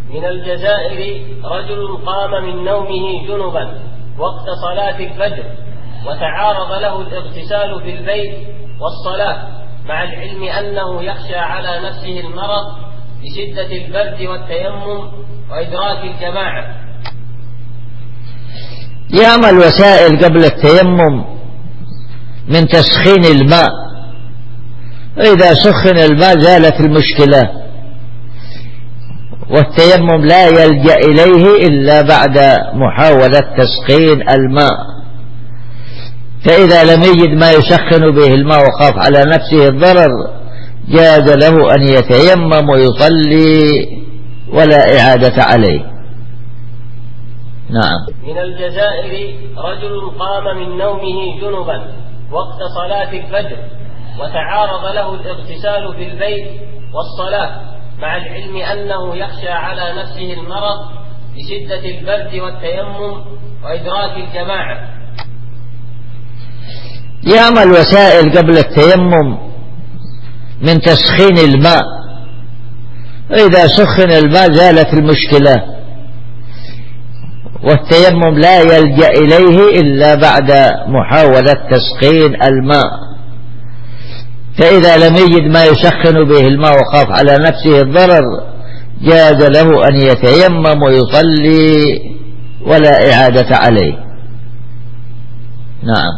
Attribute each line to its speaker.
Speaker 1: من الجزائر رجل قام من نومه جنبا وقت صلاة الفجر، وتعارض له الاغتسال في البيت والصلاة، مع العلم أنه يخشى على نفسه المرض بشدة البرد والتيمم وإدراك الجماعة.
Speaker 2: يعمل وسائل قبل التيمم من تسخين الماء، إذا سخن الماء زالت المشكلة، والتيمم لا يلجأ إليه إلا بعد محاولة تسخين الماء. فإذا لم يجد ما يسخن به الماء وخاف على نفسه الضرر جاز له أن يتيمم ويصلي ولا إعادة عليه. نعم.
Speaker 1: من الجزائر رجل قام من نومه جنبا وقت صلاة الفجر، وتعارض له الاغتسال في البيت والصلاة، مع العلم أنه يخشى على نفسه المرض بشدة البرد والتيمم وإدراك الجماعة.
Speaker 2: يعمل وسائل قبل التيمم من تسخين الماء، إذا سخن الماء زالت المشكلة، والتيمم لا يلجأ إليه إلا بعد محاولة تسخين الماء. فإذا لم يجد ما يسخن به الماء وخاف على نفسه الضرر جاز له أن يتيمم ويصلي ولا إعادة عليه. نعم.